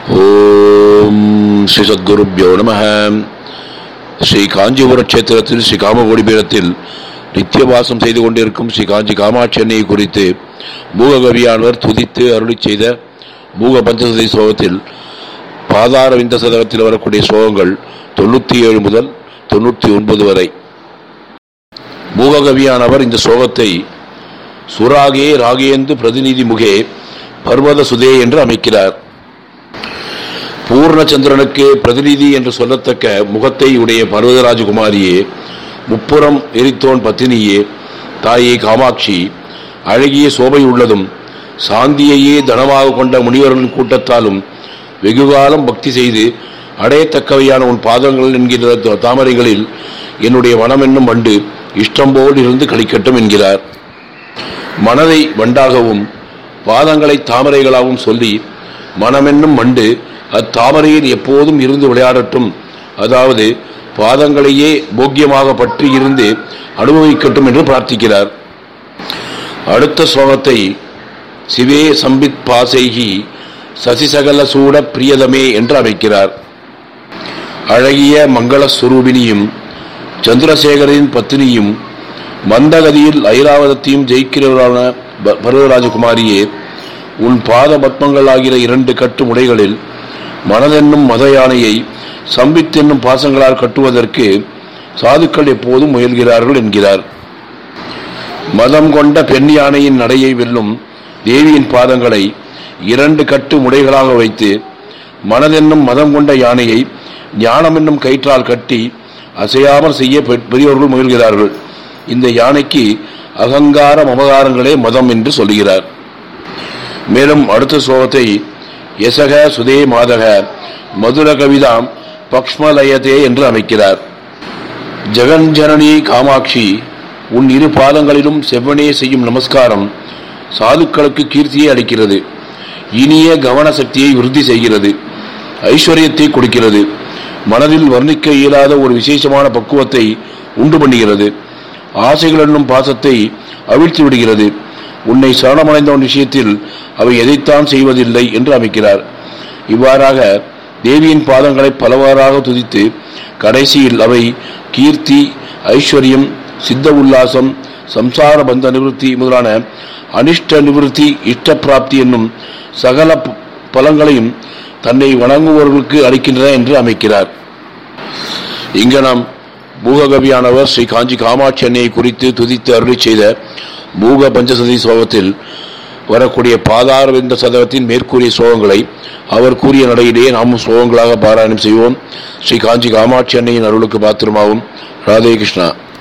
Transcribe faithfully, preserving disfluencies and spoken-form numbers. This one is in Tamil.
ஓம் ஸ்ரீ சத்குருப்யோ நமஹ. ஸ்ரீ காஞ்சிபுர கஷேத்திரத்தில் ஸ்ரீ காமகோடி பீடத்தில் நித்தியவாசம் செய்து கொண்டிருக்கும் ஸ்ரீ காஞ்சி காமாட்சி அன்னையை குறித்து மூககவியானவர் துதித்து அருளி செய்த மூக பஞ்சசதி ஸ்லோகத்தில் பாதார விந்த சதகத்தில் வரக்கூடிய ஸ்லோகங்கள் தொண்ணூற்றி ஏழு முதல் தொண்ணூற்றி ஒன்பது வரை. மூககவியானவர் இந்த ஸ்லோகத்தை சுராகே ராகேந்து பிரதிநிதி முகே பர்வத சுதே என்று அமைக்கிறார். பூர்ணச்சந்திரனுக்கு பிரதிநிதி என்று சொல்லத்தக்க முகத்தை உடைய பர்வதராஜகுமாரியே, முப்புறம் எரித்தோன் பத்தினியே, தாயே காமாட்சி, அழகிய சோபை உள்ளதும் சாந்தியையே தனமாக கொண்ட முனிவர்களின் கூட்டத்தாலும் வெகுகாலம் பக்தி செய்து அடையத்தக்கவையான உன் பாதங்கள் என்கிற தாமரைகளில் என்னுடைய மனம் என்னும் வண்டு இஷ்டம் போல் இருந்து கழிக்கட்டும் என்கிறார். மனதை வண்டாகவும் பாதங்களை தாமரைகளாகவும் சொல்லி மனமென்னும் வண்டு அத்தாமரையில் எப்போதும் இருந்து விளையாடட்டும், அதாவது பாதங்களையே போக்கியமாக பற்றி இருந்து அனுபவிக்கட்டும் என்று பிரார்த்திக்கிறார். அடுத்த ஸ்லோகத்தை சிவே சம்பித் பாசைகி சசிசகல சூட பிரியதமே என்று அமைக்கிறார். அழகிய மங்கள சுரூபினியும் சந்திரசேகரின் பத்தினியும் மந்தகதியில் ஐராவதத்தையும் ஜெயிக்கிறவரான பர்வதராஜகுமாரியே, உன் பாத பத்மங்கள் ஆகிற இரண்டு கட்டு முடைகளில் மனதென்னும் மத யானையை சம்பித் என்னும் பாசங்களால் கட்டுவதற்கு சாதுக்கள் எப்போதும் முயல்கிறார்கள் என்கிறார். மதம் கொண்ட பெண் யானையின் நடையை வெல்லும் தேவியின் பாதங்களை இரண்டு கட்டு முடைகளாக வைத்து மனதென்னும் மதம் கொண்ட யானையை ஞானம் என்னும் கயிற்றால் கட்டி அசையாமல் செய்ய பெரியவர்கள் முயல்கிறார்கள். இந்த யானைக்கு அகங்கார மமகாரங்களே மதம் என்று சொல்கிறார். மேலும் அடுத்த ஸ்லோகத்தை யசக சுதே மாதக மதுர கவிதாம் பக்ஷ்மலயதே என்று அமைக்கிறார். ஜெகன்ஜனனி காமாட்சி, உன் இரு பாதங்களிலும் செவ்வனே செய்யும் நமஸ்காரம் சாதுக்களுக்கு கீர்த்தியை அளிக்கிறது, இனிய கவன சக்தியை விருத்தி செய்கிறது, ஐஸ்வர்யத்தை கொடுக்கிறது, மனதில் வர்ணிக்க இயலாத ஒரு விசேஷமான பக்குவத்தை உண்டு பண்ணுகிறது, ஆசைகள் என்னும் பாசத்தை அவிழ்த்து விடுகிறது. உன்னை சரணமடைந்தவன் விஷயத்தில் அவை எதைத்தான் செய்வதில்லை என்று அமைக்கிறார். இவ்வாறாக தேவியின் பாதங்களை பலவாறாக துதித்து கடைசியில் அவை கீர்த்தி, ஐஸ்வர்யம், சித்த உல்லாசம், சம்சார பந்த நிவர்த்தி முதலான அனிஷ்ட நிவர்த்தி, இஷ்ட பிராப்தி என்னும் சகல பலங்களையும் தன்னை வணங்குபவர்களுக்கு அளிக்கின்றன என்று அமைக்கிறார். இங்கு நாம் மூககவியானவர் ஸ்ரீ காஞ்சி காமாட்சி அன்னையை குறித்து துதித்து அருளி செய்த மூக பஞ்சசதி ஸ்லோகத்தில் வரக்கூடிய பாதாரவிந்த சதகத்தின் மேற்கூறிய ஸ்லோகங்களை அவர் கூறிய நடையிலேயே நாமும் ஸ்லோகங்களாக பாராயணம் செய்வோம். ஸ்ரீ காஞ்சி காமாட்சி அன்னையின் அருளுக்கு பாத்திரமாகும். ராதே கிருஷ்ணா.